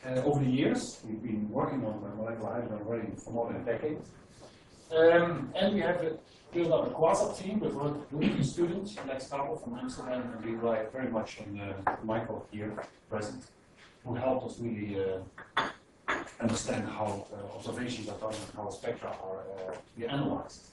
over the years. We've been working on molecular hydrogen already for more than a decade. And we have built up a Quasar team with a student, Lex Kabel from Amsterdam, and we rely very much on Michael here present, who helped us really understand how observations are done and how spectra are analyzed.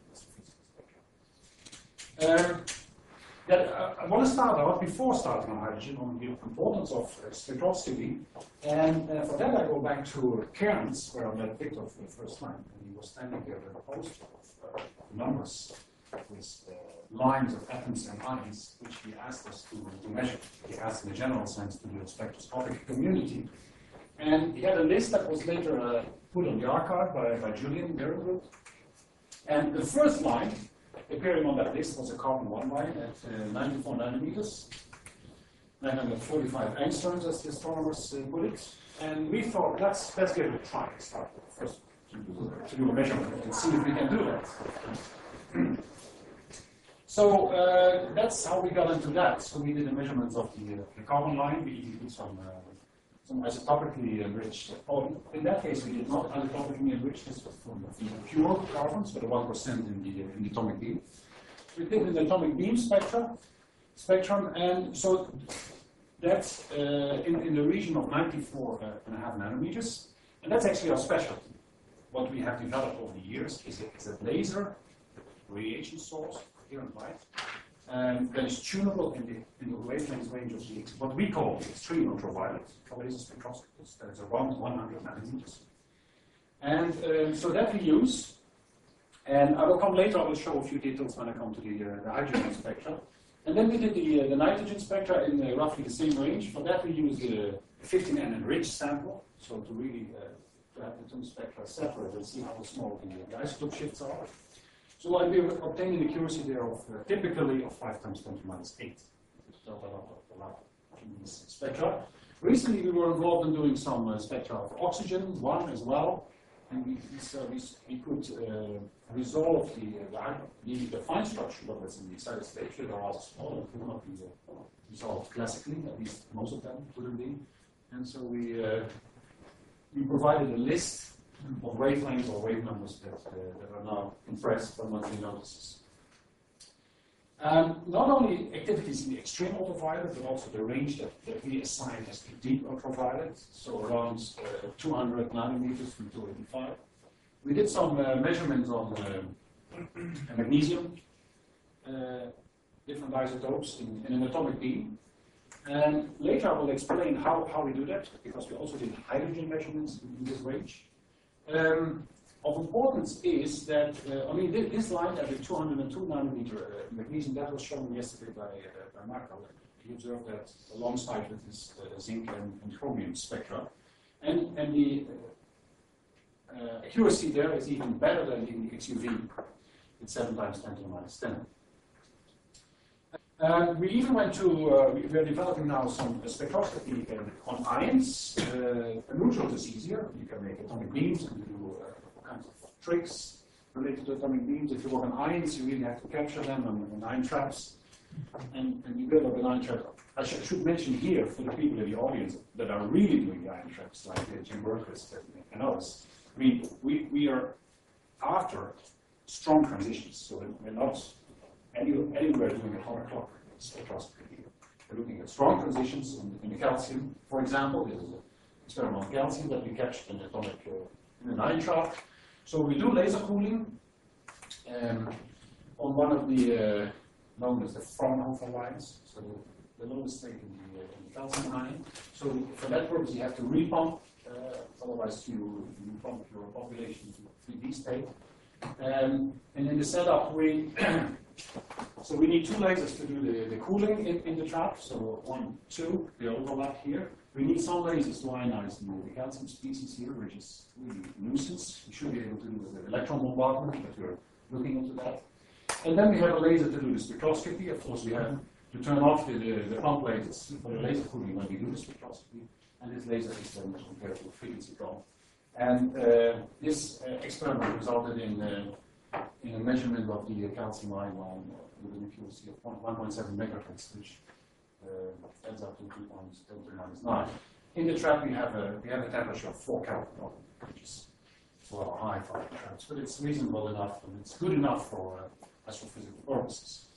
I want to start out, before starting on hydrogen, on the importance of spectroscopy. And for that, I go back to Cairns, where I met Victor for the first time. And he was standing there with a poster of numbers with lines of atoms and ions, which he asked us to measure. He asked, in a general sense, to the spectroscopic community. And he had a list that was later put on the archive by Julian Berenwood. And the first line appearing on that list was a carbon-1 line at 94 nanometers, 945 angstroms, as the astronomers put it. And we thought, let's give it a try. Start first to do a measurement and see if we can do that. So that's how we got into that. So we did the measurements of the carbon line. We even did some isotopically enriched. Oh, in that case, we did not isotopically enrich. This was from pure carbons, but 1% in the atomic beam. We did an atomic beam spectrum, and so that's in the region of 94.5 nanometers, and that's actually our specialty. What we have developed over the years is a laser radiation source, coherent light, that is tunable in the wavelength range of what we call the extreme ultraviolet for laser spectroscopists. That is around 100 nanometers. And so that we use, and I will come later, I will show a few details when I come to the hydrogen spectra. And then we did the nitrogen spectra in roughly the same range. For that we used a 15N enriched sample, so to really to have the two spectra separate and see how small the isotope shifts are. So we obtained an accuracy there of typically of 5 times 10 to minus 8. So a lot in these spectra. Recently we were involved in doing some spectra of oxygen, one as well, and we could resolve the fine structure that was in the excited state. They are rather small and could not be resolved classically, at least most of them couldn't be. And so we provided a list of wavelengths or wave numbers that are now impressed by monthly notices. Not only activities in the extreme ultraviolet, but also the range that we assign as the deep ultraviolet, so around 200 nanometers from 285. We did some measurements on magnesium, different isotopes in an atomic beam. And later I will explain how we do that, because we also did hydrogen measurements in this range. Of importance is that, this line at the 202 nanometer magnesium, that was shown yesterday by Marco. He observed that alongside with this zinc and chromium spectra. And the accuracy there is even better than in the XUV. It's 7 times 10 to the minus 10. We even went to, we are developing now some spectroscopy on ions. Neutral is easier. You can make atomic beams and do all kinds of tricks related to atomic beams. If you work on ions, you really have to capture them on ion traps. And you build up an ion trap. I should mention here, for the people in the audience that are really doing the ion traps, like Jim Berquist and others, we are after strong transitions. So we're not anywhere doing atomic clock spectroscopy. We're looking at strong transitions in the calcium. For example, this is an experiment on calcium that we captured in atomic in an ion trap. So we do laser cooling on one of the known as the Fraunhofer lines. So the lowest state in the calcium ion. So for that purpose, you have to repump. Otherwise, you pump your population to 3D state. And in the setup, so we need 2 lasers to do the cooling in the trap. So 1, 2, they overlap here. We need some lasers to ionize the calcium species here, which is really a nuisance. We should be able to do with the electron bombardment, but we're looking into that. And then we have a laser to do the spectroscopy. Of course, we have to turn off the pump lasers for the laser cooling when we do the spectroscopy. And this laser is then compared to a frequency drop. And this experiment resulted in a measurement of the calcium ion line with an accuracy of 1.7 megahertz, which adds up to 2.10 to the minus 9. in the trap we have a temperature of 4 Kelvin, which is well high for the traps, but it's reasonable enough and it's good enough for astrophysical purposes.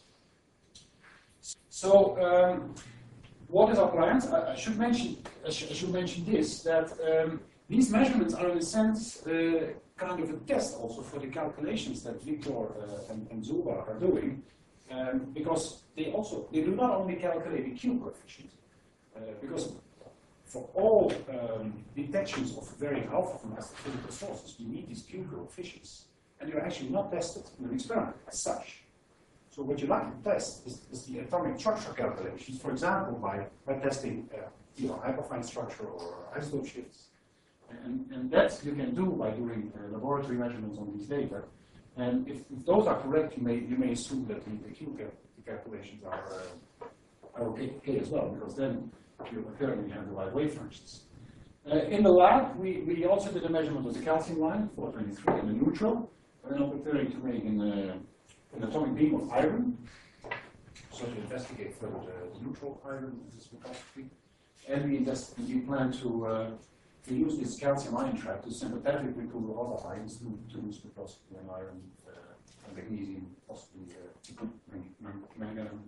So what is our plans? I should mention this, that these measurements are in a sense kind of a test also for the calculations that Victor and Zuba are doing, because they do not only calculate the Q coefficient, because for all detections of varying alpha from astrophysical sources, you need these Q coefficients, and they're actually not tested in an experiment as such. So what you like to test is the atomic structure calculations, for example, by testing hyperfine structure or isotope shifts. And that you can do by doing laboratory measurements on these data. And if those are correct, you may assume that the Q calculations are okay as well, because then you apparently have the right wave functions. In the lab, we also did a measurement of the calcium line, 423, and the neutral. We're now preparing to make an atomic beam of iron, so to investigate further the neutral iron spectroscopy. And we plan to use this calcium ion trap to sympathetically to other ions to do spectroscopy on iron, and magnesium, possibly manganese.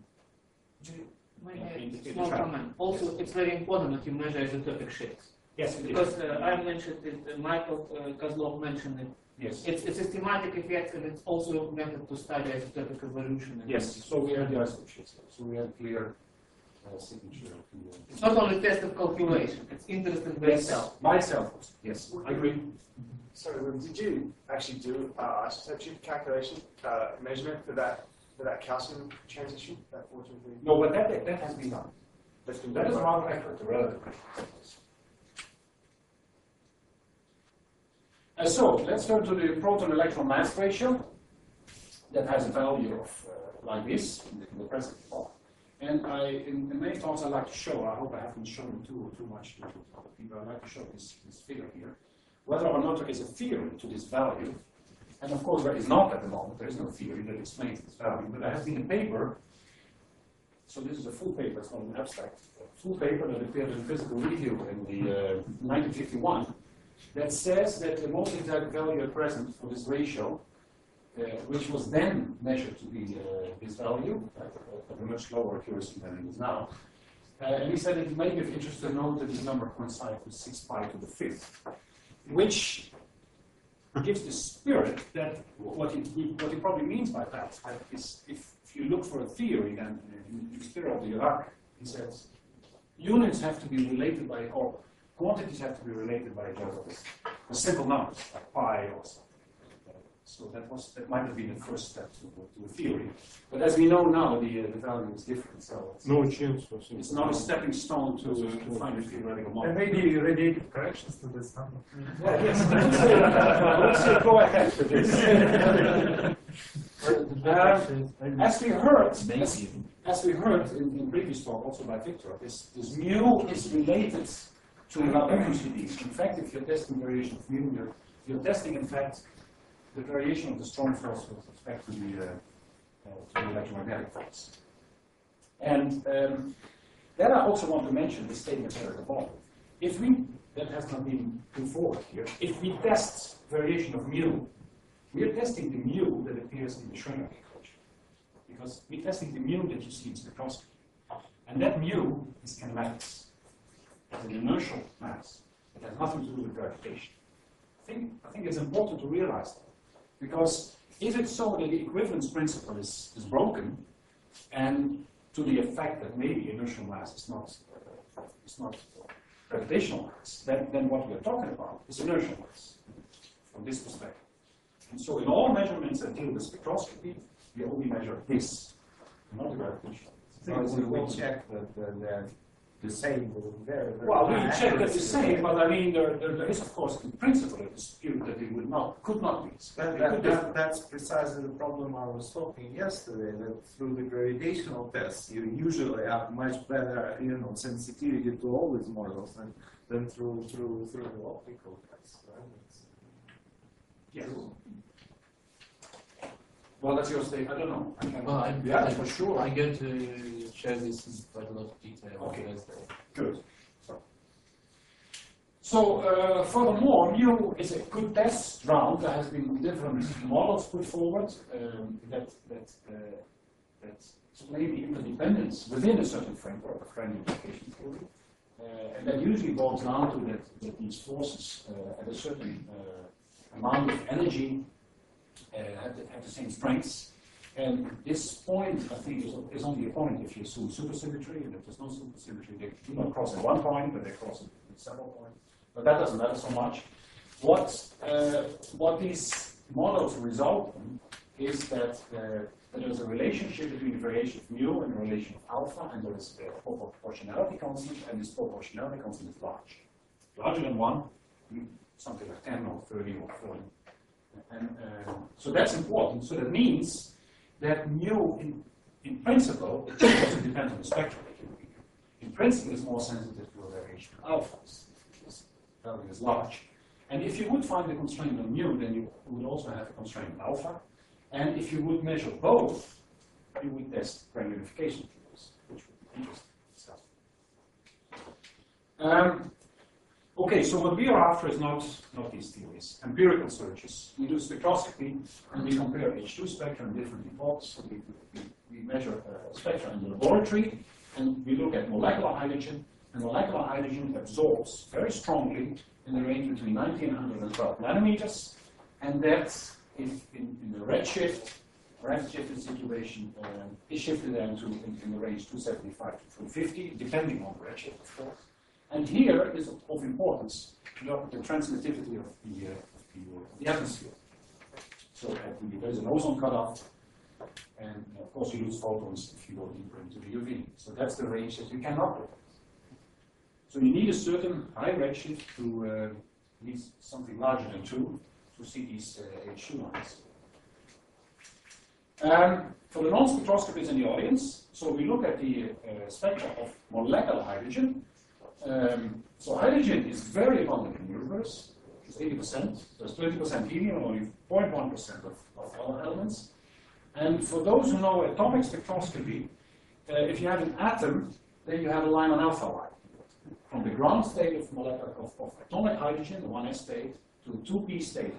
Small comment. Also, it's very important that you measure isotopic shifts. Yes, because I mentioned it, Michael Kozlov mentioned it. Yes. It's a systematic effect, and it's also a method to study isotopic evolution. Yes, so we have the isotope shifts. So we have clear signature. It's not only test of calculation, it's interesting by itself. By itself, yes, I agree. Sorry, did you actually do isotope shift calculation measurement for that calcium transition? That 423? No, but that has been done. That's been That done. is rather accurate, relatively. So let's turn to the proton-electron mass ratio. That has a value of like this in the present plot. And in the main talks I like to show, I hope I haven't shown too much to other people, I like to show this figure here, whether or not there is a theory to this value. And of course there is not at the moment, there is no theory that explains this value, but there has been a paper, so this is a full paper, it's not an abstract, a full paper that appeared in Physical Review in the 1951, that says that the most exact value at present for this ratio, which was then measured to be this value, at a much lower accuracy than it is now. And he said it may be of interest to note that this number coincides with 6 pi to the 5th, which gives the spirit that what he probably means by that is if you look for a theory, then in the spirit of the Iraq, he says units have to be related by, or quantities have to be related by each other with simple numbers, like pi or something. So that might have been the first step to a theory. But as we know now, the value is different. So it's not a stepping stone to find a theoretical model. There may be radiative corrections to this number. Yeah, yes, I would say go ahead with this. As we heard in previous talk, also by Victor, this mu is related to another QCDs. In fact, if you're testing variation of mu, you're testing, in fact, the variation of the strong force with respect to the electromagnetic force. And then I also want to mention the statement here at the bottom. If we, that has not been put forward here, if we test variation of mu, we are testing the mu that appears in the Schrödinger equation. Because we're testing the mu that you see in spectroscopy. And that mu is kinematics. It's an inertial mass. It has nothing to do with gravitation. I think it's important to realize that. Because if it's so that the equivalence principle is broken, and to the effect that maybe inertial mass is not gravitational mass, then what we are talking about is inertial mass from this perspective. And so in all measurements that deal with spectroscopy, we only measure this, not the gravitational mass. We will check that they're the same. Well, we check that the same, but I mean, there is, of course, in principle, a dispute that it could not be. That's precisely the problem I was talking yesterday, that through the gravitational tests, you usually have much better, sensitivity to all these models than through the optical tests. Right? Yes. Well, that's your statement. I don't know. Well, for sure. I'm going to share this in quite a lot of detail on Wednesday. Good. So, Furthermore, mu is a good test ground. There has been different models put forward that explain the interdependence within a certain framework of random application theory. And that usually boils down to that these forces at a certain amount of energy have the same strengths. And this point, I think, is only a point if you assume supersymmetry, and if there's no supersymmetry, they do not cross at one point, but they cross at several points. But that doesn't matter so much. What these models result in is that there is a relationship between the variation of mu and the relation of alpha, and there is a proportionality constant, and this proportionality constant is large. Larger than 1, something like 10 or 30 or 40. And so that's important. So that means that mu, in principle, it doesn't depend on the spectrum. In principle, it's more sensitive to a variation of alpha. This value is large. And if you would find a constraint on mu, then you would also have a constraint on alpha. And if you would measure both, you would test granular unification theories, which would be interesting to discuss. Okay, so what we are after is not these theories. Empirical searches. We do spectroscopy, and we compare H2 spectra in different epochs. So we measure spectra in the laboratory, and we look at molecular hydrogen. And molecular hydrogen absorbs very strongly in the range between 90 and 112 nanometers. And that's, if in the redshifted situation, is shifted down to in the range 275 to 250, depending on the redshift, of course. And here is of importance to look at the transmittivity of the atmosphere. So there's an ozone cutoff, and of course you lose photons if you go deeper into the UV. So that's the range that you cannot look at. So you need a certain high redshift to need something larger than 2 to see these H2 lines. For the non-spectroscopists in the audience, so we look at the spectra of molecular hydrogen. So hydrogen is very abundant in the universe. It's 80%. There's 20% helium, only 0.1% of other elements. And for those who know atomic spectroscopy, if you have an atom, then you have a Lyman alpha line. From the ground state of atomic hydrogen, the 1s state, to the 2p state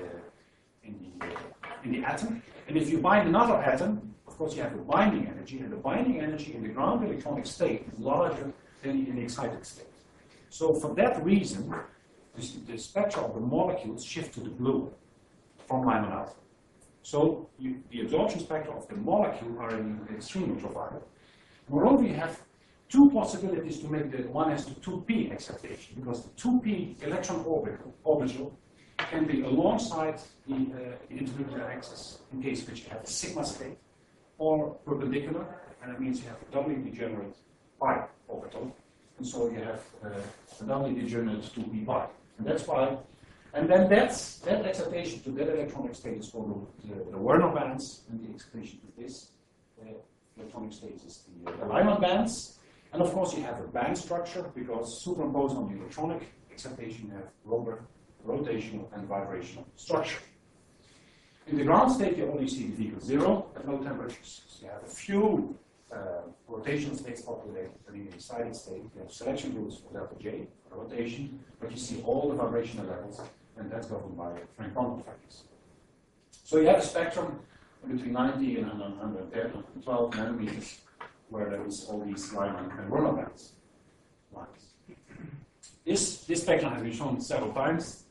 in the atom. And if you bind another atom, of course you have a binding energy, and the binding energy in the ground electronic state is larger than in the excited state. So for that reason, the spectra of the molecules shift to the blue from Lyman alpha. So the absorption spectra of the molecule are in the extreme ultraviolet. Moreover, you have two possibilities to make the 1s to 2p excitation, because the 2p electron orbital can be alongside the internuclear axis, in case which you have a sigma state, or perpendicular, and that means you have a doubly degenerate pi orbital, and so you have a doubly degenerate 2p pi. And that's why, and then that excitation to that electronic state is called the Werner bands, and the excitation to this electronic state is the Lyman bands. And of course you have a band structure, because superimposed on the electronic excitation you have rotational and vibrational structure. In the ground state you only see the V equals 0 at low temperatures. So you have a few rotational states populated, but in the excited state you have selection rules for delta J, for rotation, but you see all the vibrational levels, and that's governed by Frank quantum factors. So you have a spectrum between 90 and 110, 112 nanometers, where there is all these Lyman and Werner bands lines. This spectrum has been shown several times.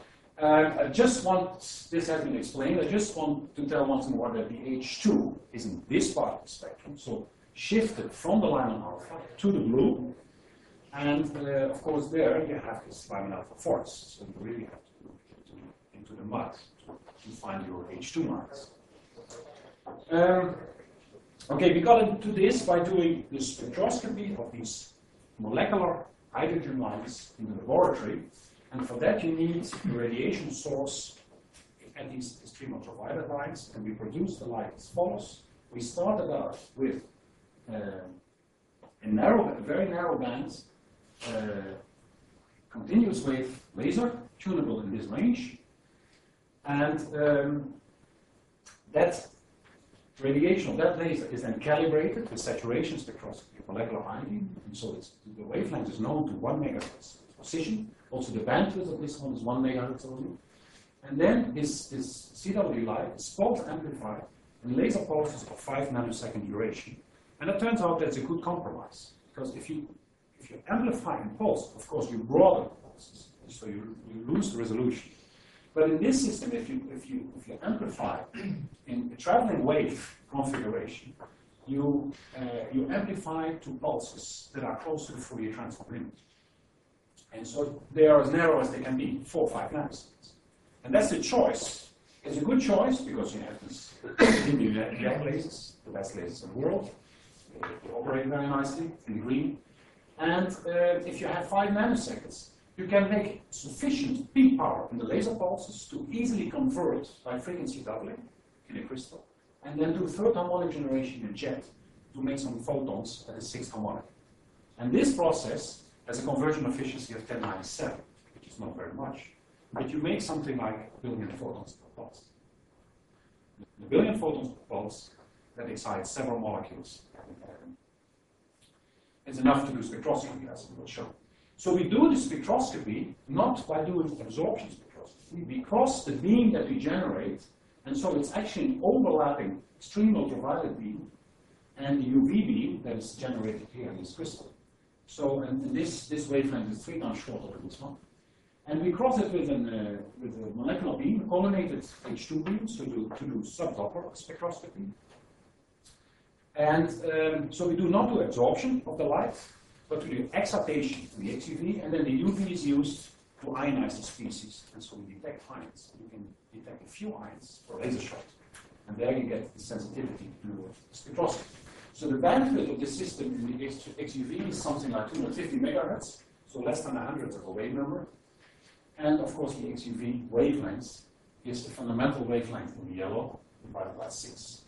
This has been explained, I just want to tell once more that the H2 is in this part of the spectrum, so shifted from the Lyman alpha to the blue, and of course there you have this Lyman alpha force, so you really have to look into the mud to find your H2 lines. Okay, we got into this by doing the spectroscopy of these molecular hydrogen lines in the laboratory, and for that you need a radiation source at these extreme ultraviolet lines, and we produce the light as follows. We started out with a very narrow band, continuous wave laser, tunable in this range, and that radiation of that laser is then calibrated with saturation spectroscopy of molecular hydrogen, and so the wavelength is known to 1 megahertz. It was precision. Also the bandwidth of this one is 1 megahertz only. And then this CW light is both amplified in laser pulses of 5 nanosecond duration. And it turns out that's a good compromise. Because if you amplify in pulse, of course you broaden the pulses, so you lose the resolution. But in this system, if you amplify in a traveling wave configuration, you amplify to pulses that are close to the Fourier transform limit. And so they are as narrow as they can be, 4 or 5 nanoseconds. And that's the choice. It's a good choice because you have these jet lasers, the best lasers in the world. They operate very nicely in the green. And if you have 5 nanoseconds, you can make sufficient peak power in the laser pulses to easily convert by frequency doubling in a crystal, and then do third harmonic generation in a jet to make some photons at a 6th harmonic. And this process has a conversion efficiency of 10^-7, which is not very much. But you make something like 1 billion photons per pulse. The 1 billion photons per pulse that excites several molecules. It's enough to do spectroscopy, as we will show. So we do the spectroscopy not by doing absorption spectroscopy. We cross the beam that we generate, and so it's actually an overlapping extreme ultraviolet beam and the UV beam that is generated here in this crystal. So and this wavelength is 3 times shorter than this one. And we cross it with a molecular beam, a collimated H2 beam, so to do subdoppler spectroscopy. And so we do not do absorption of the light, but we do excitation in the XUV, and then the UV is used to ionize the species, and so we detect ions. You can detect a few ions for laser shot, and there you get the sensitivity to spectroscopy. So the bandwidth of the system in the XUV is something like 250 megahertz, so less than 100th of a wave number. And of course, the XUV wavelength is the fundamental wavelength in the yellow divided by 6.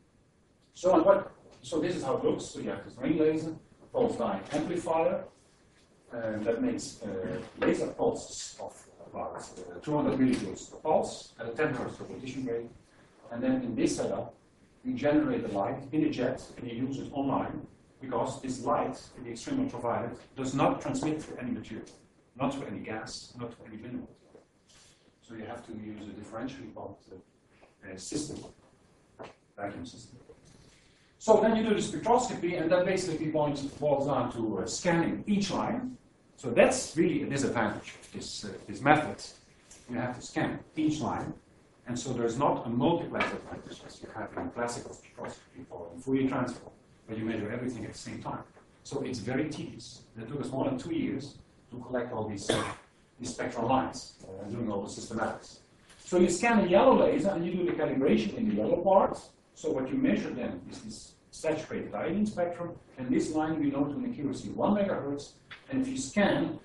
So this is how it looks. So you have this ring laser, pulse dye amplifier, that makes laser pulses of about 200 millijoules per pulse at a 10 hertz repetition rate. And then in this setup, we generate the light in a jet and you use it online because this light in the extreme ultraviolet does not transmit to any material, not to any gas, not to any mineral. So you have to use a differentially pumped system, vacuum system. So then you do the spectroscopy, and that basically boils down to scanning each line. So that's really a disadvantage of this method. You have to scan each line, and so there's not a multiplex advantage as you have in classical spectroscopy or in Fourier transform, where you measure everything at the same time. So it's very tedious. It took us more than 2 years to collect all these spectral lines and doing all the systematics. So you scan a yellow laser, and you do the calibration in the yellow part. So what you measure then is this saturated iodine spectrum, and this line we know to an accuracy of 1 megahertz. And if you scan,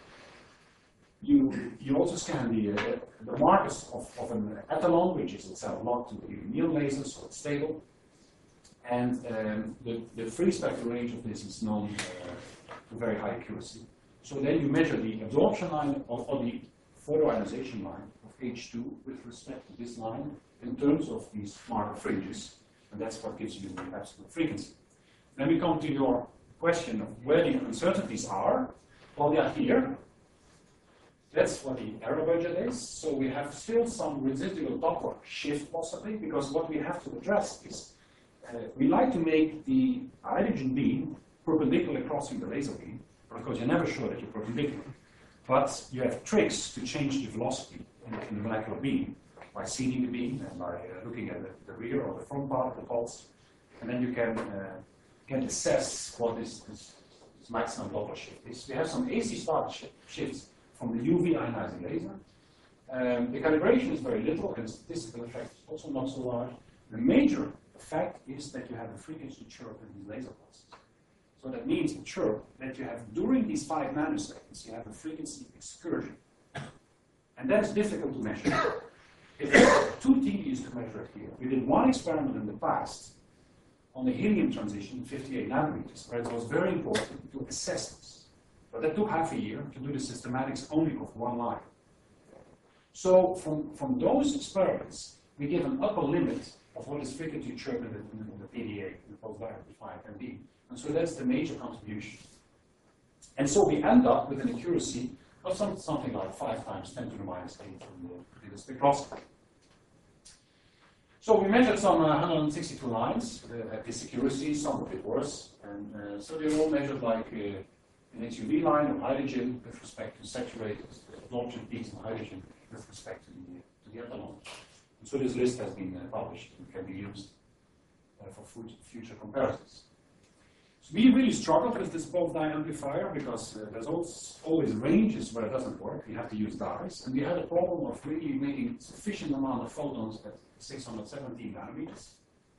you also scan the markers of an ethanol, which is itself locked to the neon laser, so it's stable. And the free spectral range of this is known to very high accuracy. So then you measure the absorption line or the photoionization line of H2 with respect to this line in terms of these marker fringes. And that's what gives you the absolute frequency. Then we come to your question of where the uncertainties are. Well, they are here. That's what the error budget is. So we have still some residual Doppler shift possibly, because what we have to address is we like to make the hydrogen beam perpendicular crossing the laser beam. But of course, you're never sure that you're perpendicular. But you have tricks to change the velocity in the molecular beam by seeding the beam and by looking at the rear or the front part of the pulse. And then you can assess what this maximum Doppler shift is. We have some AC start shifts from the UV ionizing laser. The calibration is very little, and statistical effect is also not so large. The major effect is that you have a frequency chirp in these laser pulses. So that means a chirp that you have during these 5 nanoseconds, you have a frequency excursion. And that's difficult to measure. It's too tedious to measure it here. We did one experiment in the past on the helium transition, 58 nanometers, where it was very important to assess this. But that took half a year to do the systematics only of one line. So from those experiments, we give an upper limit of what is frequency chirp in the PDA, in the post-amplifier can be. And so that's the major contribution. And so we end up with an accuracy or something like 5 times 10 to the minus 8 in the spectroscopy. So we measured some 162 lines at this accuracy, some a bit worse, and so they were all measured like an HUV line of hydrogen with respect to saturated absorption peaks of hydrogen with respect to the ethanol. And so this list has been published and can be used for future comparisons. So we really struggled with this both dye amplifier because there's always ranges where it doesn't work. We have to use dyes, and we had a problem of really making sufficient amount of photons at 617 nanometers.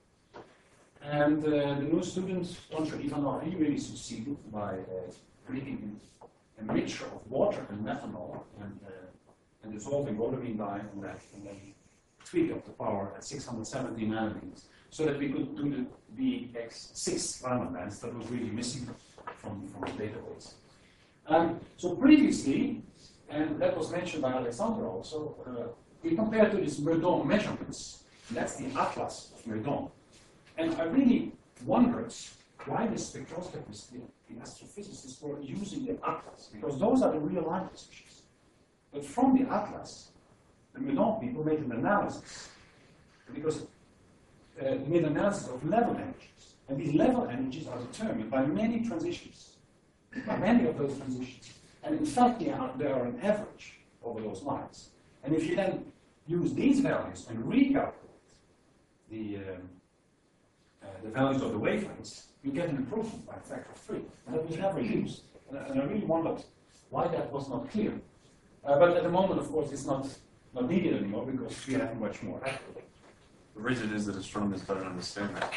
And the new student, Dr. Ivanov, he really succeeded by making a mixture of water and methanol and dissolving rhodamine dye on that, and then tweak up the power at 670 nanometers, so that we could do the BX6 Raman bands that was really missing from the database. So previously, and that was mentioned by Alexander also, we compared to these Meudon measurements. That's the atlas of Meudon. And I really wondered why the spectroscopists, the astrophysicists, were using the atlas, because those are the real line positions. But from the atlas, the Meudon people made an analysis, because they made an analysis of level energies. And these level energies are determined by many transitions, by many of those transitions. And in fact, they are an average over those lines. And if you then use these values and recalculate the values of the wavelengths, you get an improvement by a factor of 3. And that was never used. And I really wondered why that was not clear. But at the moment, of course, it's not needed anymore because we have much more accurate. The reason is that astronomers don't understand that.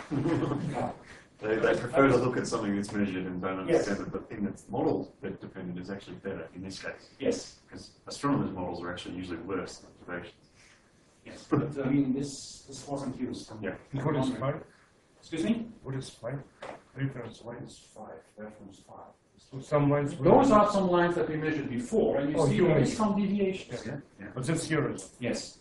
They prefer to look at something that's measured and don't understand that the thing that's model dependent is actually better in this case. Yes. Because astronomers' models are actually usually worse than observations. Yes, but I mean, this wasn't used. Yeah. What is 5? Excuse me? What is 5? Reference line. It's 5, reference 5. So some lines. Those are some lines that we measured before, and you see you there mean- is some deviations. Yeah. But that's yours. Yes.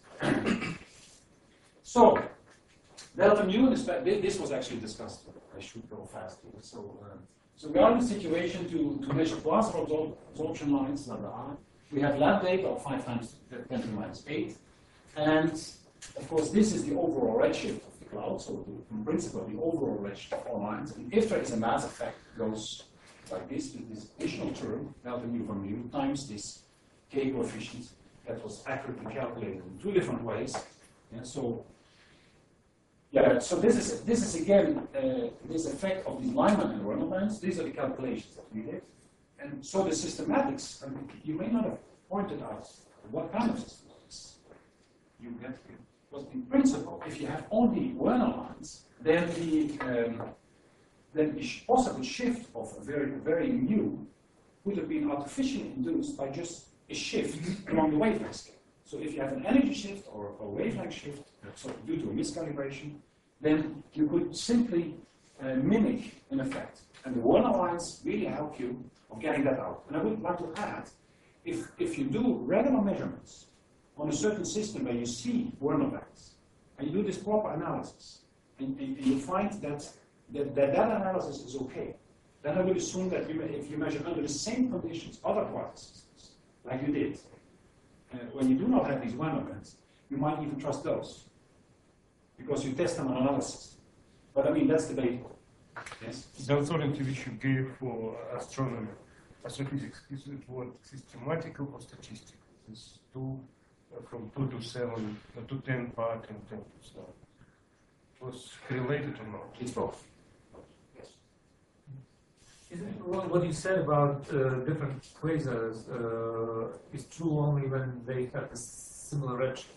So, delta mu, this was actually discussed. I should go fast here. So we are in a situation to measure quasar absorption lines, lambda r. We have lab data of 5 times 10 to the minus 8. And of course, this is the overall redshift of the cloud. So in principle, the overall redshift of all lines. And if there is a mass effect, it goes like this, with this additional term, delta mu from mu, times this K coefficient that was accurately calculated in 2 different ways. And so, so this is again this effect of these Lyman and Rönnel bands. These are the calculations that we did. And so the systematics, I mean, you may not have pointed out what kind of systematics you get here. But in principle, if you have only Werner lines, then the possible shift of a very mu would have been artificially induced by just a shift along the wavelength scale. So if you have an energy shift or a wavelength shift, so due to a miscalibration, then you could simply mimic an effect. And the Werner lines really help you of getting that out. And I would like to add, if you do regular measurements on a certain system where you see Werner bands, and you do this proper analysis, and you find that analysis is okay, then I would assume that if you measure under the same conditions other quasar systems, like you did, when you do not have these Werner bands, you might even trust those, because you test them on another system. But I mean, that's debatable. Yes? The authority which you gave for astronomy, astrophysics, is it what systematical or statistical? It's from 2 to 7, to 10 part and 10 to 7. Was related or not? It's both. Yes. Isn't what you said about different quasars is true only when they have a similar redshift?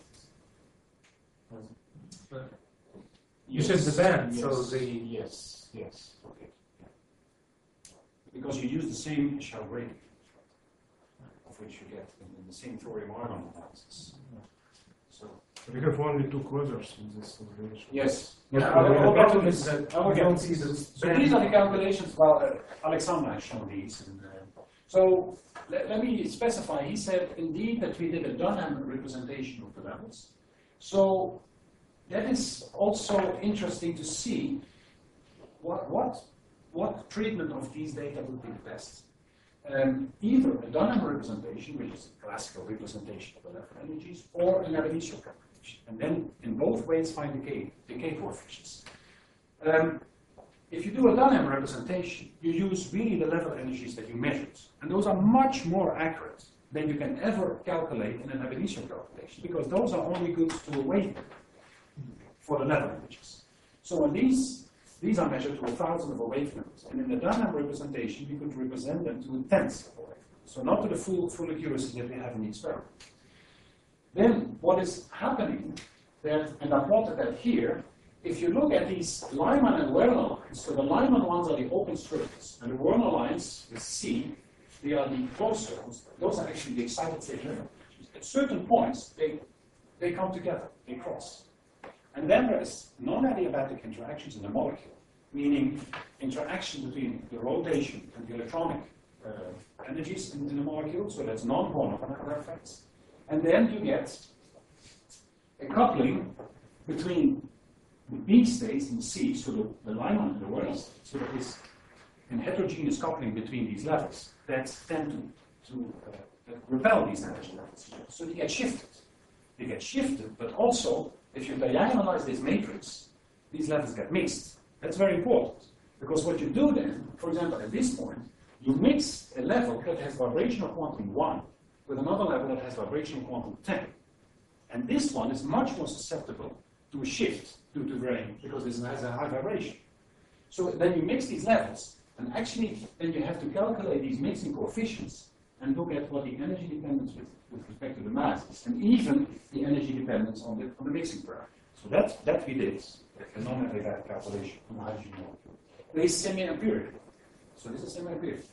You said the band, so the... Yes, okay. Yeah. Because you use the same shell rating, of which you get in the same thorium-argon analysis. So, We have only 2 quasars in this simulation. yes. Yeah, I will get to problem this. is that I will you get don't to see this. the So band. these are the calculations. Well, Alexander has shown these. And, so let me specify. He said indeed that we did a Dunham representation of the levels. So that is also interesting to see what treatment of these data would be the best. either a Dunham representation, which is a classical representation of the level energies, or an ab initio calculation. And then in both ways find decay coefficients. If you do a Dunham representation, you use really the level energies that you measured. And those are much more accurate than you can ever calculate in an ab initio calculation, because those are only good to a wavelength for the level energies. So when these are measured to 1,000 of a wavelength, and in the Dunham representation, you could represent them to a tenth of a wavelength. So not to the full accuracy that we have in the experiment. Then what is happening, and I plotted that here, if you look at these Lyman and Werner lines, so the Lyman ones are the open circles, and the Werner lines, the C, they are the closed circles. Those are actually the excited state level. At certain points, they come together, they cross. And then there is non-adiabatic interactions in the molecule, meaning interaction between the rotation and the electronic energies in the molecule, so that's non-Born effects. And then you get a coupling between the B states in C, so the Lyman and the Werner states. So there is a heterogeneous coupling between these levels that tend to repel these energy levels. So they get shifted. They get shifted, but also, if you diagonalize this matrix, these levels get mixed. That's very important, because what you do then, for example, at this point, you mix a level that has vibrational quantum 1 with another level that has vibrational quantum 10. And this one is much more susceptible to a shift due to grain, because this has a high vibration. So then you mix these levels, and actually then you have to calculate these mixing coefficients and look at what the energy dependence with respect to the masses, and even the energy dependence on the mixing parameter. So that we did, a non-adiabatic calculation on the hydrogen molecule. This is semi-empirical. So this is semi-empirical.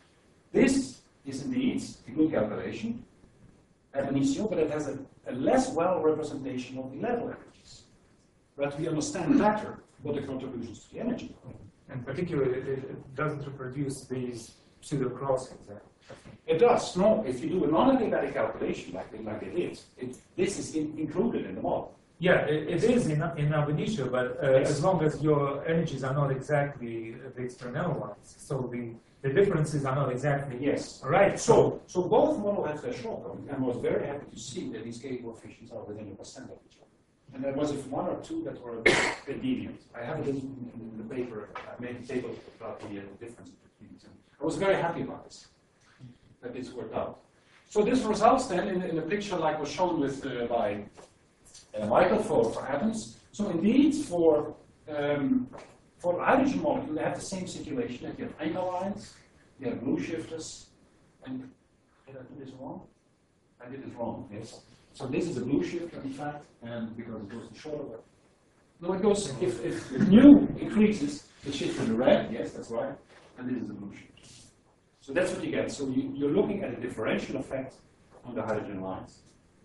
This is indeed a good calculation, ab initio, but it has a less well representation of the level energies. But we understand better what the contributions to the energy are. And particularly, it doesn't reproduce these pseudo crossings. It does. No, if you do a non-adiabatic calculation like they did, this is included in the model. Yeah, it is in ab initio, but as long as your energies are not exactly the external ones, so the differences are not exactly. Yes. Right. So both models have their shortcomings, and I was very happy to see that these K coefficients are within a percent of each other. And there was one or two that were a bit deviant. I have it in the paper. I made a table about the difference between them. I was very happy about this, that this worked out. So this results then in a picture like was shown with by Michael for atoms. So indeed, for the hydrogen molecule, they have the same situation. That you have anchor lines, you have blue shifters, and did I do this wrong? I did it wrong. Yes. So this is a blue shifter, in fact, and because it goes to shorter way. No, it goes, if nu increases, it shifts to the red, yes, that's right, and this is the blue shifter. So that's what you get. So you're looking at a differential effect on the hydrogen lines.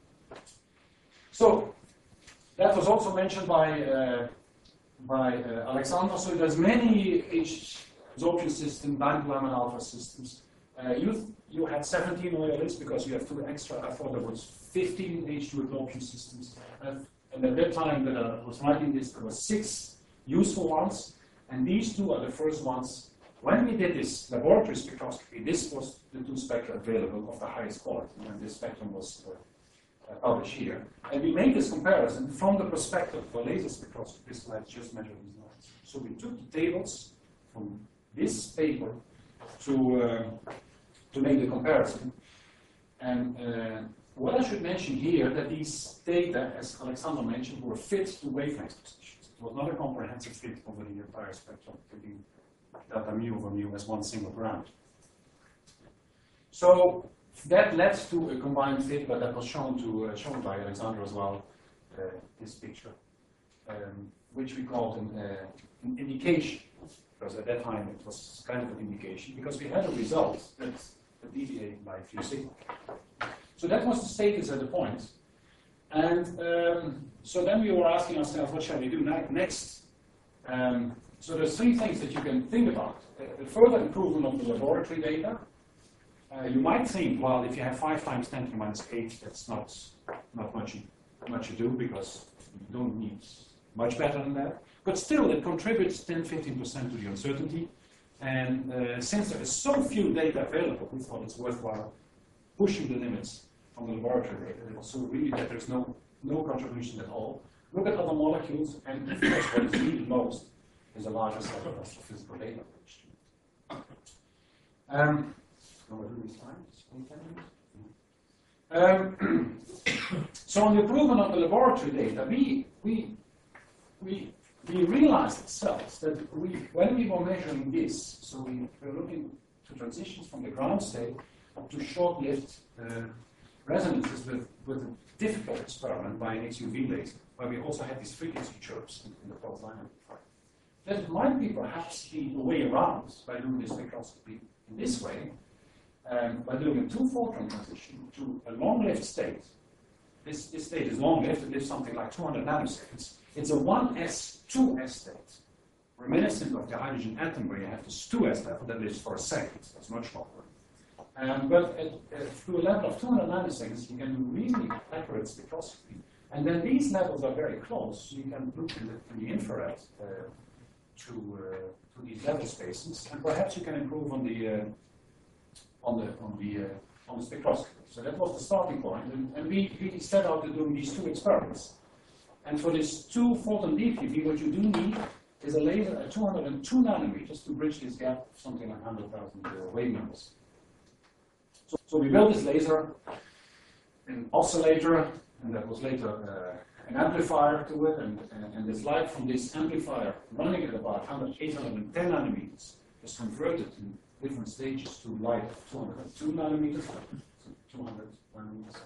So that was also mentioned by Alexander. So there's many H absorption systems, diamond alpha systems. You had 17 oilists because you have 2 extra. I thought there was 15 H2 absorption systems. And at that time that I was writing this, there were 6 useful ones. And these 2 are the first ones. When we did this laboratory spectroscopy, this was the 2 spectra available of the highest quality. And this spectrum was published here. And we made this comparison from the perspective of a laser spectroscopist who had just measured these lines. So we took the tables from this paper to make the comparison. And what I should mention here, that these data, as Alexander mentioned, were fit to wavelength positions. It was not a comprehensive fit over the entire spectrum, taking delta mu over mu as one single parameter. So that led to a combined fit, but that was shown by Alexander as well, this picture, which we called an indication, because at that time it was kind of an indication, because we had a result that deviated by a few sigma. So that was the status at the point. And so then we were asking ourselves, what shall we do next? So there's 3 things that you can think about. The further improvement of the laboratory data. You might think, well, if you have 5 times 10 to the minus 8, that's not much to do, because you don't need much better than that. But still, it contributes 10-15% to the uncertainty. And since there is so few data available, we thought it's worthwhile pushing the limits from the laboratory data. So really that there's no contribution at all. Look at other molecules, and of course what is needed most is a larger set of astrophysical data. So on the improvement of the laboratory data, we realized ourselves that when we were measuring this, so we were looking to transitions from the ground state up to short-lived resonances with a difficult experiment by an XUV laser, where we also had these frequency chirps in the pulse line amplifier. That might be perhaps the way around by doing this spectroscopy in this way, by doing a two-photon transition to a long-lived state. This state is long-lived, it lives something like 200 nanoseconds. It's a 1s, 2s state, reminiscent of the hydrogen atom where you have this 2s level that lives for a second. That's much longer. But through a level of 200 nanoseconds, you can do really accurate spectroscopy. And then these levels are very close. You can look in the infrared to these level spaces, and perhaps you can improve on the spectroscopy. So that was the starting point, and we set out to do these two experiments. And for this two-photon deep UV, what you do need is a laser at 202 nanometers to bridge this gap of something like 100,000 wave numbers. So we built this laser, an oscillator, and that was later an amplifier to it, and this light from this amplifier running at about 810 nanometers was converted in different stages to light of 202 nanometers, so 200 nanometers.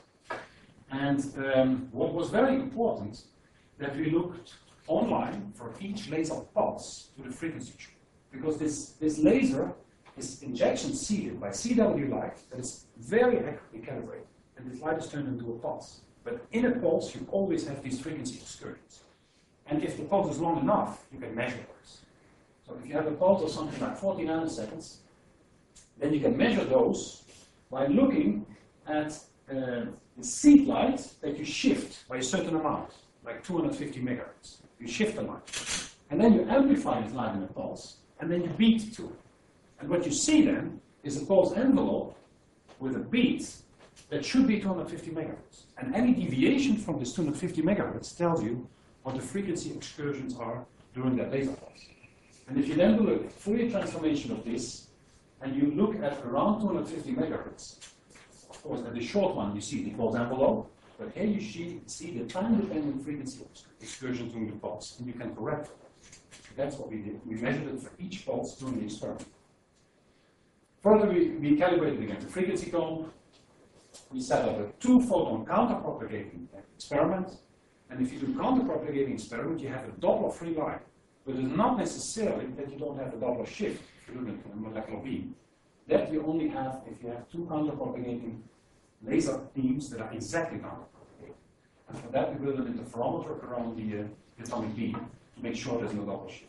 And what was very important, that we looked online for each laser pulse to the frequency tube, because this laser is injection seeded by CW light that is very accurately calibrated, and this light is turned into a pulse. But in a pulse, you always have these frequency excursions. And if the pulse is long enough, you can measure those. So if you have a pulse of something like 40 nanoseconds, then you can measure those by looking at the seed light that you shift by a certain amount, like 250 megahertz. You shift the light. And then you amplify this light in a pulse, and then you beat to it. And what you see then is a pulse envelope with a beat that should be 250 megahertz. And any deviation from this 250 megahertz tells you what the frequency excursions are during that laser pulse. And if you then do a Fourier transformation of this, and you look at around 250 megahertz, of course, at the short one, you see the pulse envelope, but here you see the time-dependent frequency excursions during the pulse, and you can correct for that. That's what we did. We measured it for each pulse during the experiment. Further, we calibrated against the frequency cone. We set up a two-photon counter-propagating experiment. And if you do counter-propagating experiment, you have a Doppler-free line. But it's not necessarily that you don't have a Doppler shift if you do a molecular beam. That you only have if you have two counter-propagating laser beams that are exactly counter-propagating. And for that, we build an interferometer around the atomic beam to make sure there's no Doppler shift.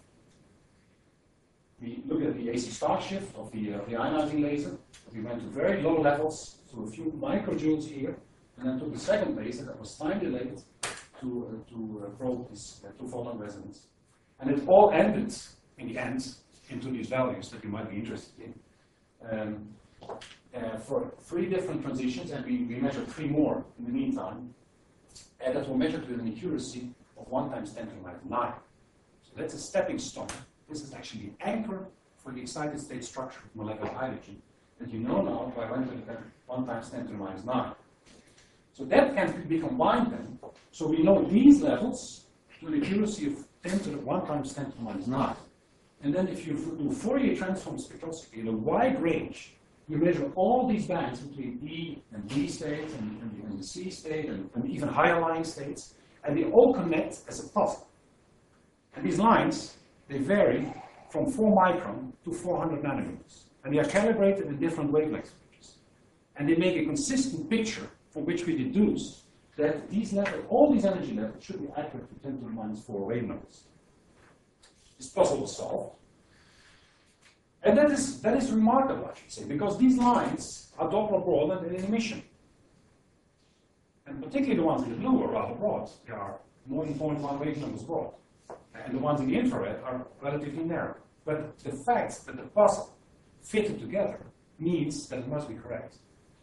We look at the AC star shift of the ionizing laser. We went to very low levels, so a few microjoules here, and then took the second laser that was time delayed to probe this two-photon resonance. And it all ended, in the end, into these values that you might be interested in. For 3 different transitions, and we measured 3 more in the meantime, and that were measured with an accuracy of 1 × 10⁻⁹. So that's a stepping stone. This is actually the anchor for the excited state structure of molecular hydrogen that you know now by 1 × 10⁻⁹. So that can be combined then. So we know these levels to an accuracy of 1 × 10⁻⁹. And then if you do Fourier transform spectroscopy in a wide range, you measure all these bands between E and D state and the C state and even higher lying states, and they all connect as a puzzle. And these lines, they vary from 4 micron to 400 nanometers. And they are calibrated in different wavelength ranges. And they make a consistent picture from which we deduce that these levels, all these energy levels, should be accurate to 10⁻⁴ wave numbers. This puzzle was solved. And that is remarkable, I should say, because these lines are Doppler broader than in emission. And particularly the ones in the blue are rather broad. They are more than 0.1 wave numbers broad. And the ones in the infrared are relatively narrow. But the fact that the puzzle fitted together means that it must be correct.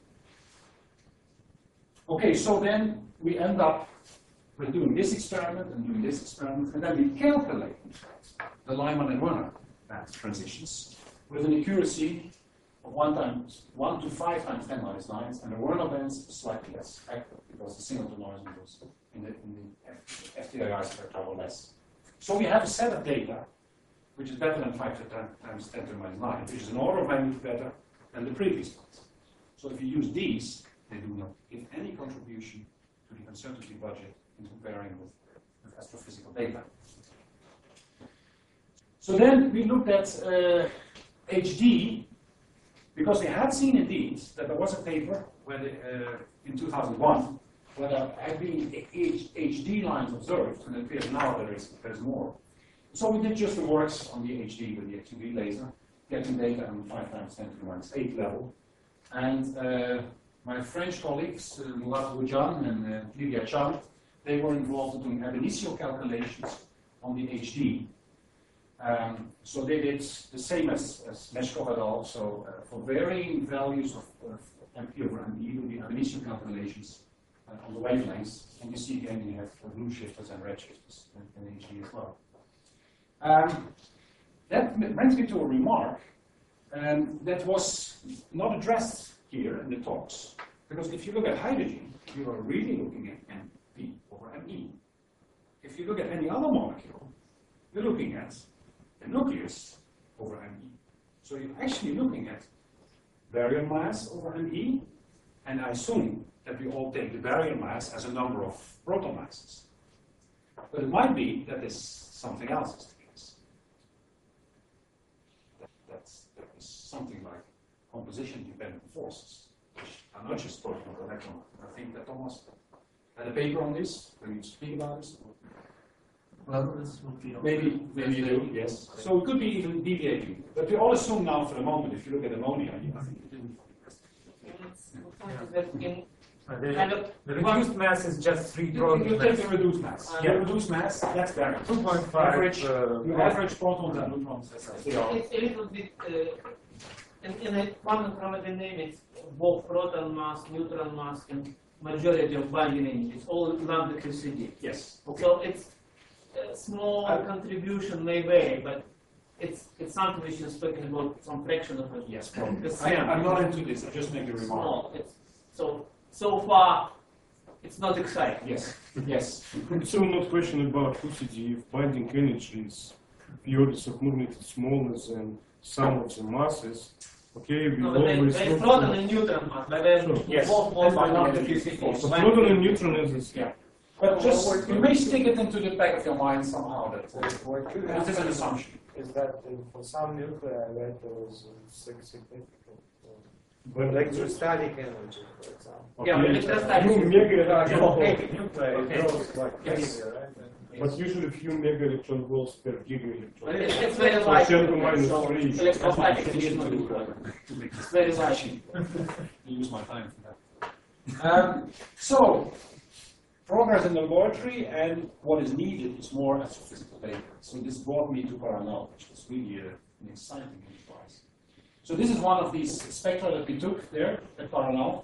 Okay, so then we end up with doing this experiment and doing this experiment, and then we calculate the Lyman and Werner transitions with an accuracy of 1 to 5 times 10 minus 9, and the Werner bands are slightly less accurate because the singleton noise was in the FTIR spectra or less. So we have a set of data which is better than 5 to 10 times 10 to the minus 9, which is an order of magnitude better than the previous ones. So if you use these, they do not give any contribution to the uncertainty budget in comparing with astrophysical data. So then we looked at HD, because we had seen indeed that there was a paper where in 2001 where there had been HD lines observed, and it appears now there's more. So we did just the works on the HD with the XUV laser, getting data on 5 times 10 to the minus 8 level. And my French colleagues, Murat Boujan and Lydia Chan, they were involved in doing ab initio calculations on the HD. So they did the same as Meshkov et al. So for varying values of MP over ME, do the ab initio calculations on the wavelengths. And you see again you have blue shifters and red shifters in HD as well. That brings me to a remark that was not addressed here in the talks. Because if you look at hydrogen, you are really looking at MP over ME. If you look at any other molecule, you're looking at the nucleus over ME. So you're actually looking at baryon mass over ME, and I assume that we all take the baryon mass as a number of proton masses. But it might be that there's something else is the case. That is something like composition-dependent forces, which are not just proton or electron. I think that Thomas had a paper on this. Can you speak about this? Well, this would be Maybe you do, yes. So it could be even deviating. But we all assume now for the moment, if you look at ammonia, I think it didn't. The reduced mass is just 3 protons. You take the reduced mass. The reduced mass, that's baryon. 2.5. Average, you average protons and neutrons as they are. It's a little bit, in a quantum chromatin name, it's both proton mass, neutron mass, and majority of binding energies, all lambda QCD. Yes. So it's a small contribution may vary, but it's something which is speaking about some fraction of it. Yes, probably. It's I'm not into this, I just make a remark. small. It's, so far, it's not exciting. Yes, yes. It's still not question about QCD if binding energy is the orders of magnitude smaller than some of the masses. Okay, we No, but always there's look proton for- and neutron mass, but there's Yes. both And lambda the QCD. QCD. But proton and neutron is Yeah. But just, you may stick it into the back of your mind somehow that it is an assumption. Is that for some nuclei that there was significant but electrostatic energy, for example. Yeah, but electrostatic. few mega Nuclei Okay. grows like Yes. crazy, right? but usually few mega electron volts per giga But electron. it's very So light. 10 to minus So 3. electrostatic is not It's very light. You use my time for that. So, progress in the laboratory and what is needed is more astrophysical data. So this brought me to Paranal, which was really an exciting enterprise. So this is one of these spectra that we took there at Paranal.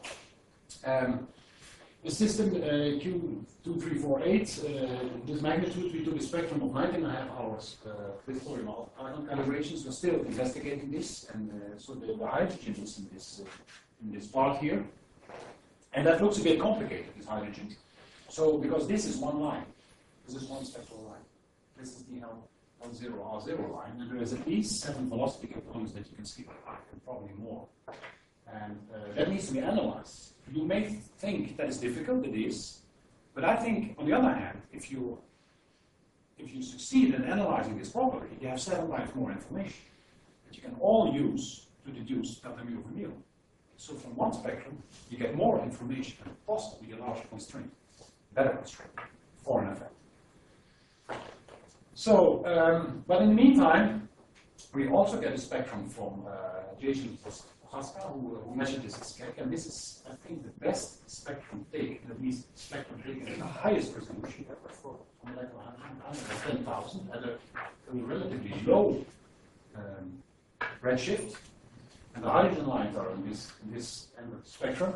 The system Q2348, this magnitude, we took a spectrum of 19.5 hours with Paranal. Ion calibrations, we're still investigating this, and so the hydrogen is in this part here. And that looks a bit complicated, this hydrogen. So, because this is one line, this is one spectral line. This is the L10R0 line, and there is at least 7 velocity components that you can see by eye, and probably more. And that needs to be analyzed. You may think that it's difficult, it is, but I think, on the other hand, if you succeed in analyzing this properly, you have 7 times more information that you can all use to deduce delta mu over mu. So from one spectrum, you get more information and possibly a larger constraint, better constraint for an effect. So, but in the meantime, we also get a spectrum from Jason Pasca, who measured this at SCEC, and this is, I think, the best spectrum taken, at least spectrum taken at the highest resolution ever for 10,000 at a relatively low redshift, and the hydrogen lines are in this end of the spectrum.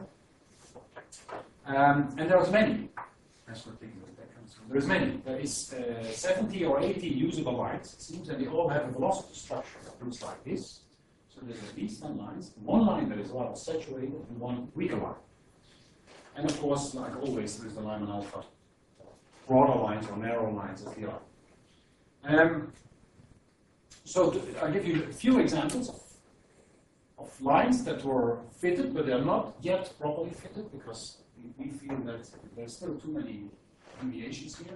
And there's many. That's what taking the spectrum. So there's many. There is 70 or 80 usable lines, it seems, and they all have a velocity structure that looks like this. So there's at least 10 lines. One line that is a lot saturated and one weaker line. And of course, like always, there is the Lyman alpha. Broader lines or narrow lines as they are. I'll give you a few examples of lines that were fitted, but they're not yet properly fitted because we feel that there's still too many deviations here.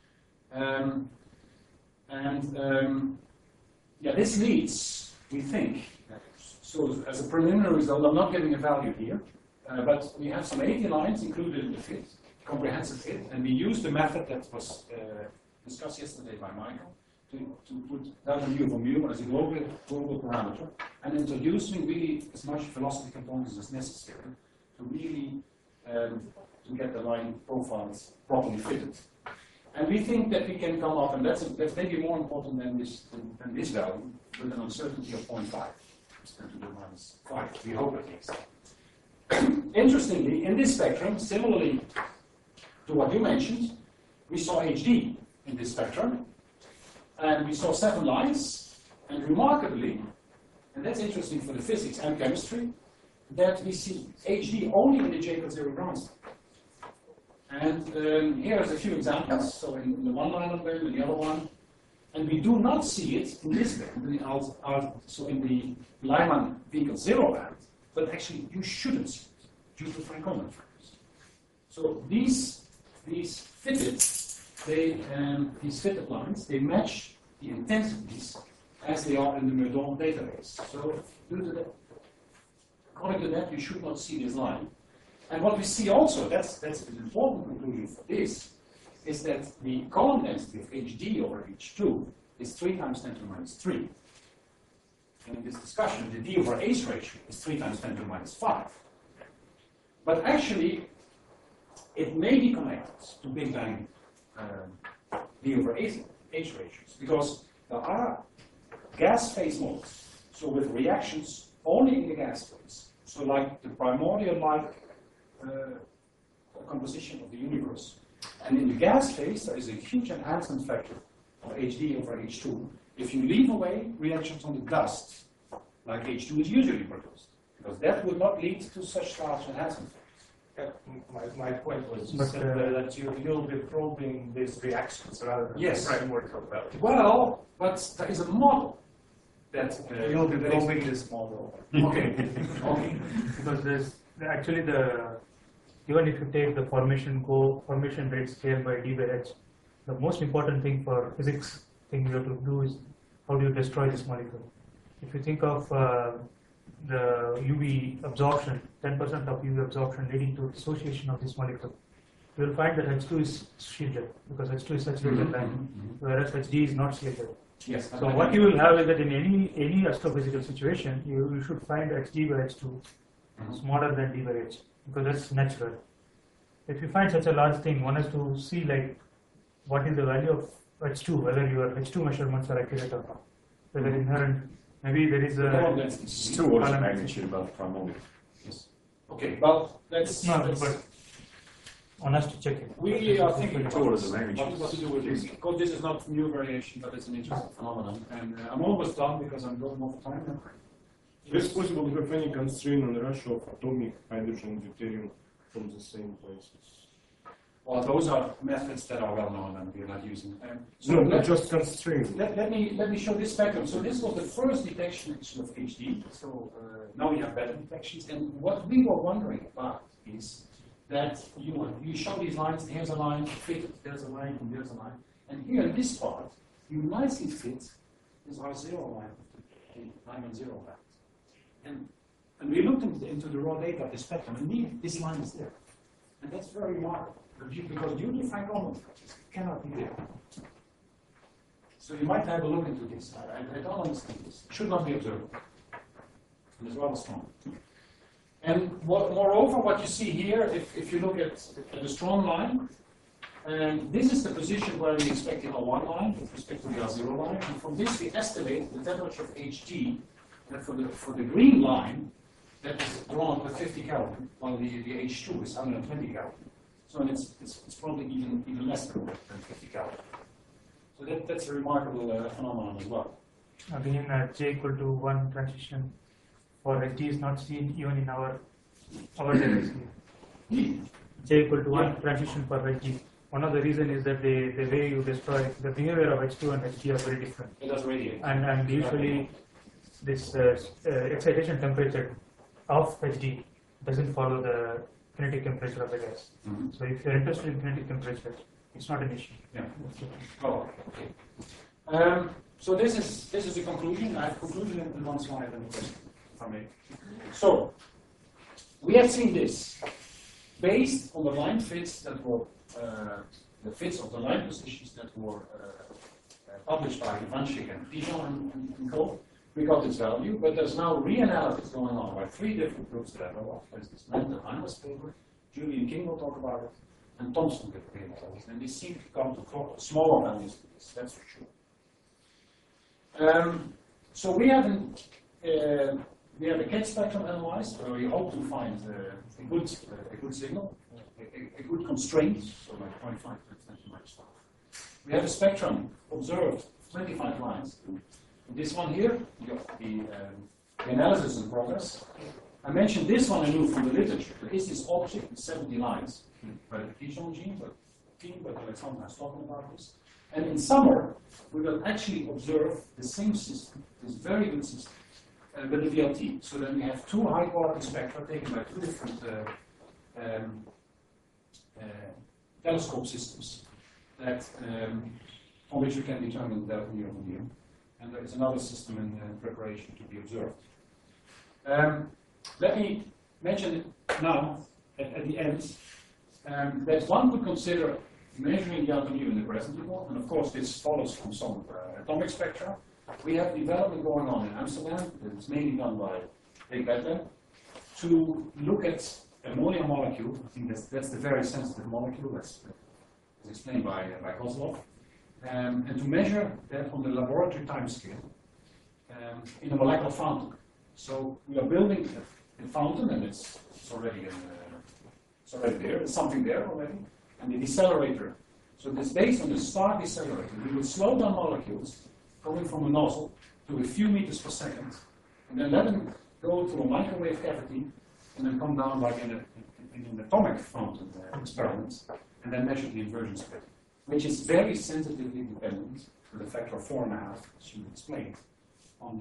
This leads, we think, so as a preliminary result, I'm not giving a value here, but we have some 80 lines included in the fit, comprehensive fit, and we use the method that was discussed yesterday by Michael to put W over mu as a global parameter and introducing really as much velocity components as necessary to really to get the line profiles properly fitted. And we think that we can come up, and that's maybe more important than this value, with an uncertainty of 0.5, 10 to the minus 5, we hope at least. Interestingly, in this spectrum, similarly to what you mentioned, we saw HD in this spectrum, and we saw 7 lines, and remarkably, and that's interesting for the physics and chemistry, that we see HD only in the J0 ground state. And here's a few examples. So in the one line of band and the other one, and we do not see it in this band, so in the Lyman vehicle 0 band, but actually you shouldn't see it due to Frank-Coleman factors. So these fitted lines, they match the intensities as they are in the Meudon database. So due to that, according to that, you should not see this line. And what we see also, that's an important conclusion for this, is that the column density of HD over H2 is 3 times 10 to the minus 3. And in this discussion, the D over H ratio is 3 times 10 to the minus 5. But actually, it may be connected to Big Bang D over H ratios, because there are gas phase models, so with reactions only in the gas phase. So like the primordial-like composition of the universe. And in the gas phase, there is a huge enhancement factor of HD over H2 if you leave away reactions on the dust, like H2 is usually produced, because that would not lead to such large enhancement factors. My point was that you'll be probing these reactions rather than the framework of value. Well, but there is a model that you'll be probing this model. Okay. Because there's actually even if you take the formation rate scale by d by h, the most important thing for physics thing you have to do is how do you destroy this molecule. If you think of the UV absorption, 10% of UV absorption leading to dissociation of this molecule, you will find that H2 is shielded because H2 is saturated line, whereas HD is not shielded. Yes. So what you will have is that in any astrophysical situation, you should find HD by H2 smaller than D by H, because that's natural. If you find such a large thing, one has to see like what is the value of H2, whether your H2 measurements are accurate or not, whether inherent, maybe there is a... It's 2 orders of magnitude above the primordial. Yes. Okay, well, let's... but one has to check it. We are thinking Two orders of magnitude. what to do with this, because this is not new variation, but it's an interesting phenomenon. And I'm almost done because I'm going over time now. Is it possible to have any constraint on the ratio of atomic hydrogen and deuterium from the same places? Well, those are methods that are well known and we're not using them. No, not just constraint. Let me show this spectrum. So this was the first detection actually of HD. So now we have better detections. And what we were wondering about is that you show these lines. Here's a line fitted. There's a line, and there's a line. And here in this part, you nicely fit this R0 line of the Lyman 0 band. And we looked into the raw data of the spectrum, and indeed, this line is there. And that's very remarkable, because due to Frank-Coleman factors, it cannot be there. So you might have a look into this. I don't understand this. It should not be observed. And it's rather strong. And moreover, what you see here, if you look at the strong line, and this is the position where we expect the R1 line with respect to the R0 line. And from this, we estimate the temperature of HT that for the green line, that is drawn at 50 Kelvin, while the H2 is 120 Kelvin. So it's probably even less than 50 Kelvin. So that's a remarkable phenomenon as well. Again, J equal to 1 transition for HT is not seen even in our data. J equal to 1 transition for HT. One of the reasons is that the way you destroy the behavior of H2 and HT are very different. It does radiate. And usually this excitation temperature of HD doesn't follow the kinetic temperature of the gas. Mm-hmm. So if you're interested in kinetic temperature, it's not an issue. Yeah. Oh, okay. So this is the conclusion. I have concluded in one slide and a question, if I may. So we have seen this based on the line fits that were the fits of the line positions that were published by Ivanchik and Dijon and co. We got its value, but there's now reanalysis going on by 3 different groups that I know of. There's this Mendel Heimer's paper, Julian King will talk about it, and Thompson did the paper. And they seem to come to smaller values for this, that's for sure. So we have a catch spectrum analyzed where we hope to find a good signal, a good constraint, so like 0.5 to extension minus 5. We have a spectrum observed, 25 lines. This one here, the analysis in progress. I mentioned this one I knew from the literature. There is this object with 70 lines by the Dijon gene, but Alexander has talking about this. And in summer, we will actually observe the same system, this very good system, with the VLT. So then we have 2 high-quality spectra taken by 2 different telescope systems that on which we can determine the delta mu of the mu. And there is another system in preparation to be observed. Let me mention it now at the end that one could consider measuring delta mu in the present report, and of course this follows from some atomic spectra. We have development going on in Amsterdam, it's mainly done by Big Beta, to look at ammonia molecule. I think that's the very sensitive molecule that's explained by Kozlov. And to measure that on the laboratory time scale in a molecular fountain. So we are building a fountain, and it's already there. There's something there already, and the decelerator. So this based on the star decelerator, we will slow down molecules coming from a nozzle to a few meters per second, and then let them go through a microwave cavity, and then come down like in an atomic fountain experiment, and then measure the inversion split, which is very sensitively dependent with a factor of 4.5, as you explained, on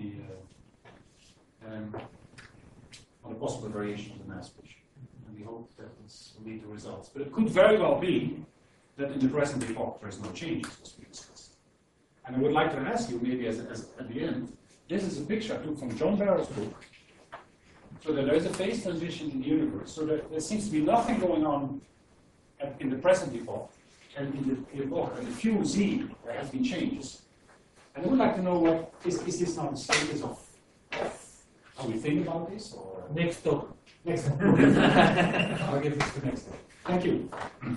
the possible variation of the mass ratio. And we hope that this will lead to results. But it could very well be that in the present epoch there is no changes, as we discussed. And I would like to ask you, maybe as at the end, this is a picture I took from John Barrow's book, so that there is a phase transition in the universe, so that there seems to be nothing going on in the present epoch. And in the epoch, and the few Z, there has been changes. And I would like to know what is this now the status of how we think about this? Or Next talk. Next talk. I'll give this to next talk. Thank you.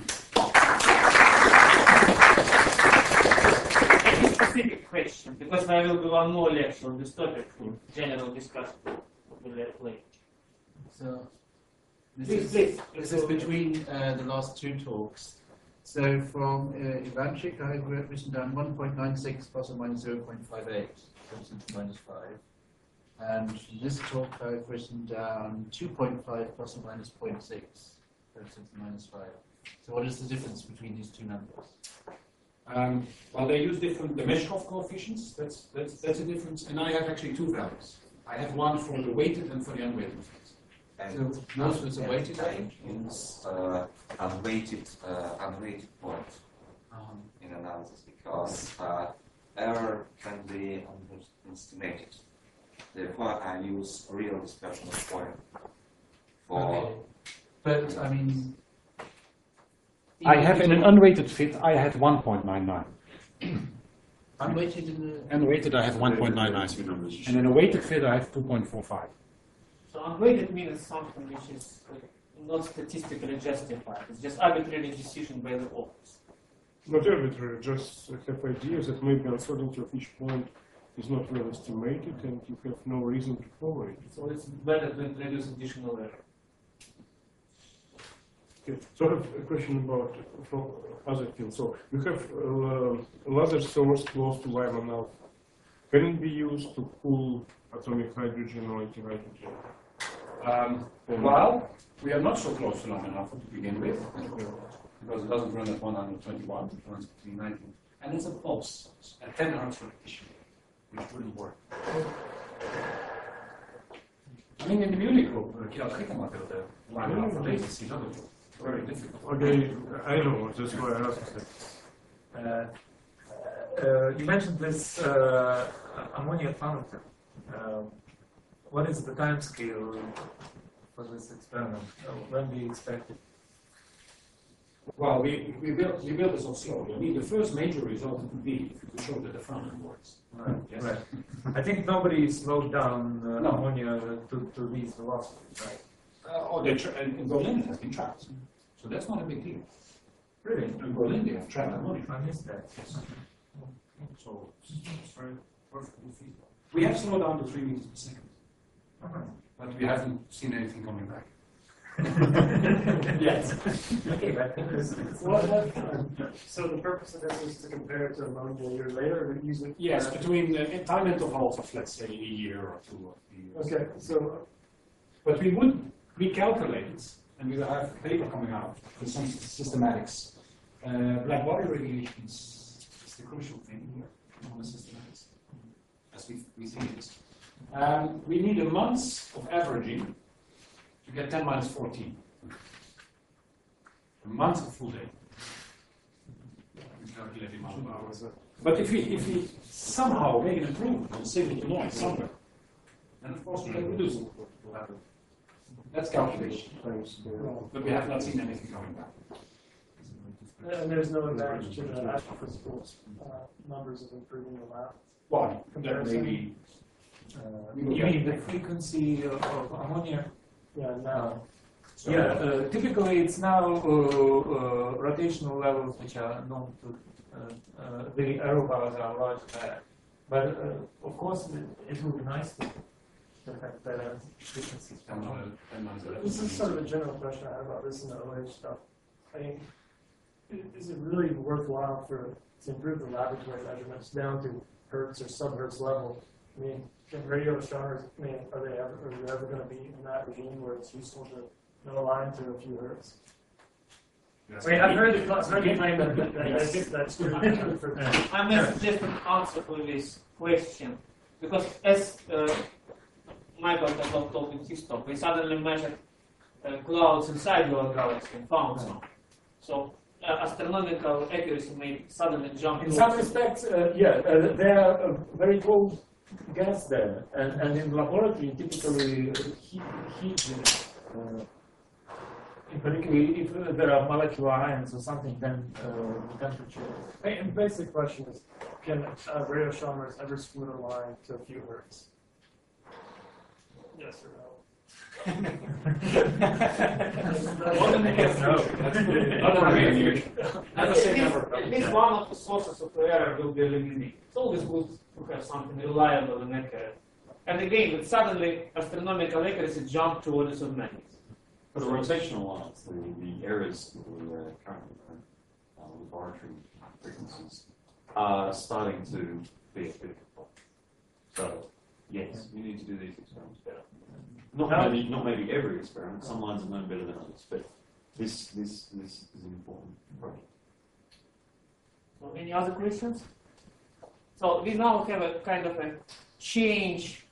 A specific question, because there will be one more lecture on this topic, general discussion will later. So Please. This is between the last 2 talks. So from Ivanchik, I have written down 1.96 plus or minus 0.58, for instance, minus 5. And from this talk, I've written down 2.5 plus or minus 0.6, for instance, minus 5. So what is the difference between these 2 numbers? Well, they use different Meshkov coefficients. That's a difference. And I have actually 2 values. I have one for the weighted and for the unweighted. So most was a weighted range? Use unweighted point in analysis because error can be underestimated. Therefore, I use real dispersion of point for. Okay. But I mean, I have in an unweighted fit. I had 1.99. unweighted in the. Unweighted, I have 1.99. And in a weighted fit, I have 2.45. So unweighted means something which is not statistically justified. It's just arbitrary decision by the authors. Not arbitrary, just have ideas that maybe uncertainty of each point is not well estimated, and you have no reason to follow it. So it's better to introduce additional error. Okay. So I have a question about from other fields. So you have a laser source close to Lyman alpha. Can it be used to cool atomic hydrogen or anti-hydrogen? Well, we are not so close to Lyman alpha to begin with, because it doesn't run at 121, it runs between 19. And it's a pulse source, at 10 hertz rotation, which wouldn't work. I mean, in the Munich group, Kjell Krikkema built a Lyman alpha laser CW. Very difficult. Okay, I know, that's why I asked that. You mentioned this ammonia fountain. What is the time scale for this experiment? When do you expect it? Well, we built this so slowly. I mean, the first major result would be to show that the fountain works. Right. Yes. Right. I think nobody slowed down No. ammonia to these velocities, right? In Berlin it has been trapped. So that's not a big deal. Really? In Berlin they have trapped ammonia. I missed that. So it's very perfectly feasible. We have slowed down to 3 meters per second, but we haven't seen anything coming back. Yes. Okay, but So the purpose of this is to compare it to ammonia a year later, or using Yes, between time intervals of, let's say, a year or 2 or 3 years. Okay, so But we would recalculate, and we will have a paper coming out with some systematics. Black body radiation is the crucial thing here on the systematics, as we see it. We need a month of averaging to get 10 minus 14. A month of full day. We calculate the amount of hours. But if we somehow make an improvement on signal to noise somewhere, then of course we can reduce it. That's calculation. But we have not seen anything coming back. and there's no advantage to the astrophysical numbers of improving the lab. Why? That Comparison. maybe. You mean the frequency of ammonia? Yeah, now. Typically it's now rotational levels which are known to the error bars are large there. But of course it would be nice to have better frequencies. This is sort of a general question I have about this and the OH stuff. I mean, is it really worthwhile to improve the laboratory measurements down to hertz or sub-hertz level? I mean, can radio astronomers, are you ever going to be in that regime where it's useful to know a line to a few hertz? I mean, I've heard the claim that that's true. I may suggest an answer for this question, because as Michael Kaslov told in his talk, we suddenly measured clouds inside your galaxy and found some. So astronomical accuracy may suddenly jump. In some respects, there are very cold gas there, and in laboratory typically heat in particular if there are molecular ions or something, then the temperature. And the basic question is, can radio astronomers ever split a line to a few hertz? Yes or no? At least one of the sources of error will be eliminated. It's always good to have something reliable and accurate. And again, with suddenly astronomical accuracy jump to orders of magnitude. For the rotational lines, the errors that we currently laboratory frequencies are starting to be a bit of a problem. So, yes, you need to do these experiments better. Not maybe every experiment. Some lines are known better than others, but this is an important project. So any other questions? So we now have a kind of a change